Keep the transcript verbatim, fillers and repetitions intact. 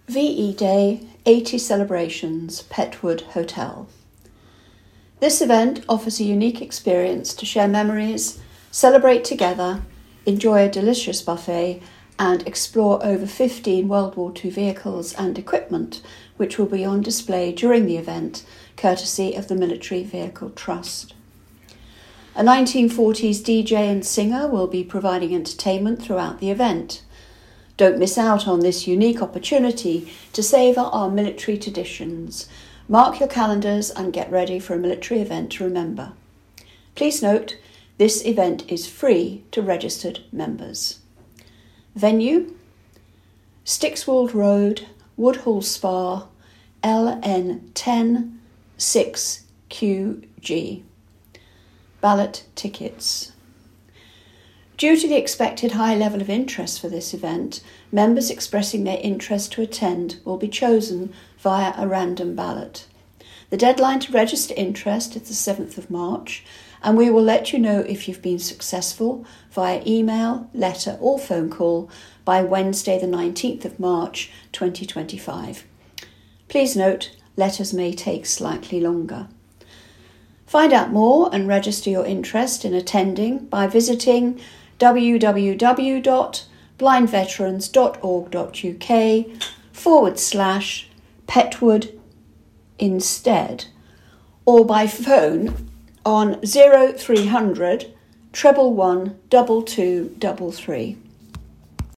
V E Day eighty Celebrations, Petwood Hotel. This event offers a unique experience to share memories, celebrate together, enjoy a delicious buffet, and explore over fifteen World War Two vehicles and equipment, which will be on display during the event, courtesy of the Military Vehicle Trust. A nineteen forties D J and singer will be providing entertainment throughout the event. Don't miss out on this unique opportunity to savour our military traditions. Mark your calendars and get ready for a military event to remember. Please note, this event is free to registered members. Venue: Stixwold Road, Woodhall Spa, L N ten six Q G. Ballot tickets. Due to the expected high level of interest for this event, members expressing their interest to attend will be chosen via a random ballot. The deadline to register interest is the seventh of March, and we will let you know if you've been successful via email, letter or phone call by Wednesday the nineteenth of March twenty twenty-five. Please note, letters may take slightly longer. Find out more and register your interest in attending by visiting www.blindveterans.org.uk forward slash Petwood instead, or by phone on zero three hundred, treble one, double two, double three.